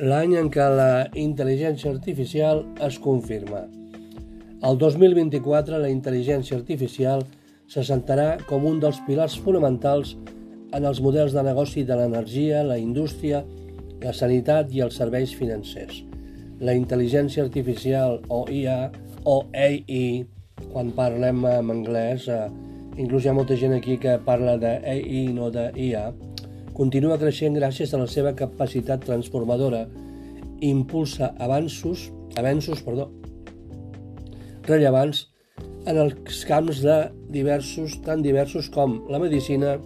l'any en què la intel·ligència artificial es confirma. El 2024 la intel·ligència artificial s'assentarà com un dels pilars fonamentals en els models de negoci de l'energia, la indústria, la sanitat i els serveis financers. La intel·ligència artificial o IA o AI, quan parlem en anglès, inclús hi ha molta gent aquí que parla d'AI, no d'IA, continua creixent gràcies a la seva capacitat transformadora i impulsa avenços rellevants en els camps tan diversos com la medicina,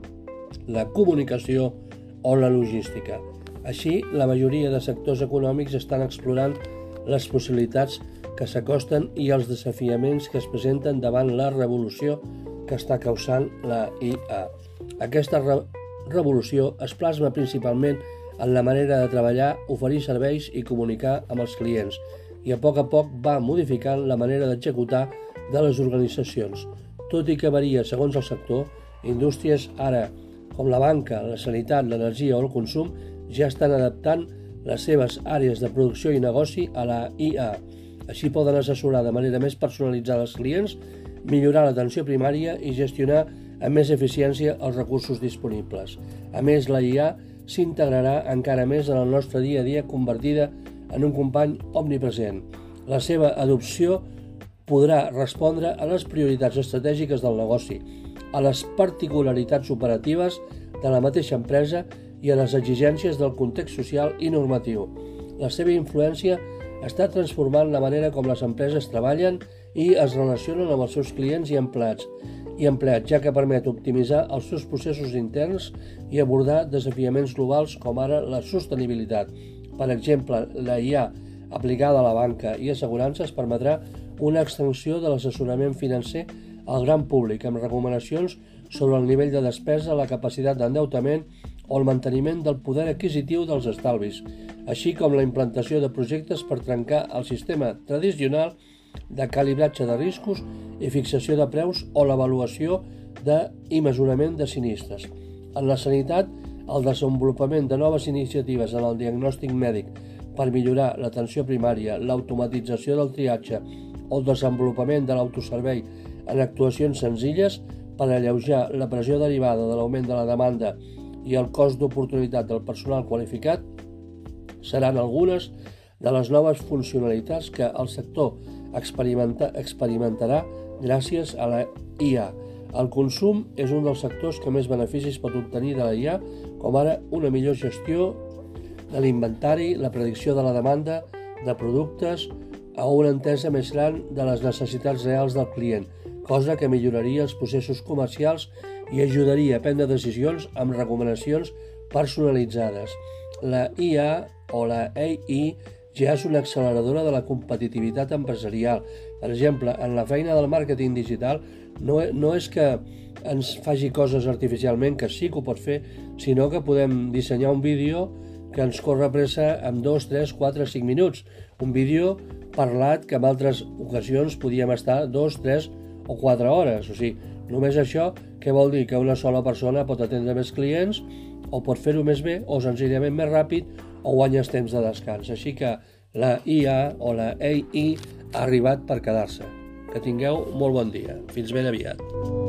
la comunicació o la logística. Així, la majoria de sectors econòmics estan explorant les possibilitats que s'acosten i els desafiaments que es presenten davant la revolució que està causant la IA. Aquesta revolució es plasma principalment en la manera de treballar, oferir serveis i comunicar amb els clients, i a poc va modificant la manera d'executar de les organitzacions. Tot i que varia segons el sector, indústries ara, com la banca, la sanitat, l'energia o el consum, ja estan adaptant les seves àrees de producció i negoci a la IA. Així poden assessorar de manera més personalitzada els clients, millorar l'atenció primària i gestionar amb més eficiència els recursos disponibles. A més, la IA s'integrarà encara més en el nostre dia a dia, convertida en un company omnipresent. La seva adopció podrà respondre a les prioritats estratègiques del negoci, a les particularitats operatives de la mateixa empresa i a les exigències del context social i normatiu. La seva influència està transformant la manera com les empreses treballen i es relacionen amb els seus clients i empleats, ja que permet optimitzar els seus processos interns i abordar desafiaments globals com ara la sostenibilitat. Per exemple, la IA aplicada a la banca i assegurances permetrà una extensió de l'assessorament financer al gran públic, amb recomanacions sobre el nivell de despesa, la capacitat d'endeutament o el manteniment del poder adquisitiu dels estalvis, així com la implantació de projectes per trencar el sistema tradicional de calibratge de riscos i fixació de preus o l'avaluació i mesurament de sinistres. En la sanitat, el desenvolupament de noves iniciatives en el diagnòstic mèdic per millorar l'atenció primària, l'automatització del triatge o el desenvolupament de l'autoservei en actuacions senzilles per alleujar la pressió derivada de l'augment de la demanda i el cost d'oportunitat del personal qualificat seran algunes de les noves funcionalitats que el sector experimentarà gràcies a la IA. El consum és un dels sectors que més beneficis pot obtenir de la IA, com ara una millor gestió de l'inventari, la predicció de la demanda de productes o una entesa més gran de les necessitats reals del client, cosa que milloraria els processos comercials i ajudaria a prendre decisions amb recomanacions personalitzades. La IA o la AI ja és una acceleradora de la competitivitat empresarial. Per exemple, en la feina del màrqueting digital no és que ens faci coses artificialment, que sí que ho pot fer, sinó que podem dissenyar un vídeo que ens corre pressa en 2, 3, 4, 5 minuts. Un vídeo parlat que en altres ocasions podíem estar 2, 3 o 4 hores. O sigui, només això, què vol dir? Que una sola persona pot atendre més clients o pot fer-ho més bé o senzillament més ràpid o guanyes temps de descans. Així que la IA o la AI ha arribat per quedar-se. Que tingueu molt bon dia. Fins ben aviat.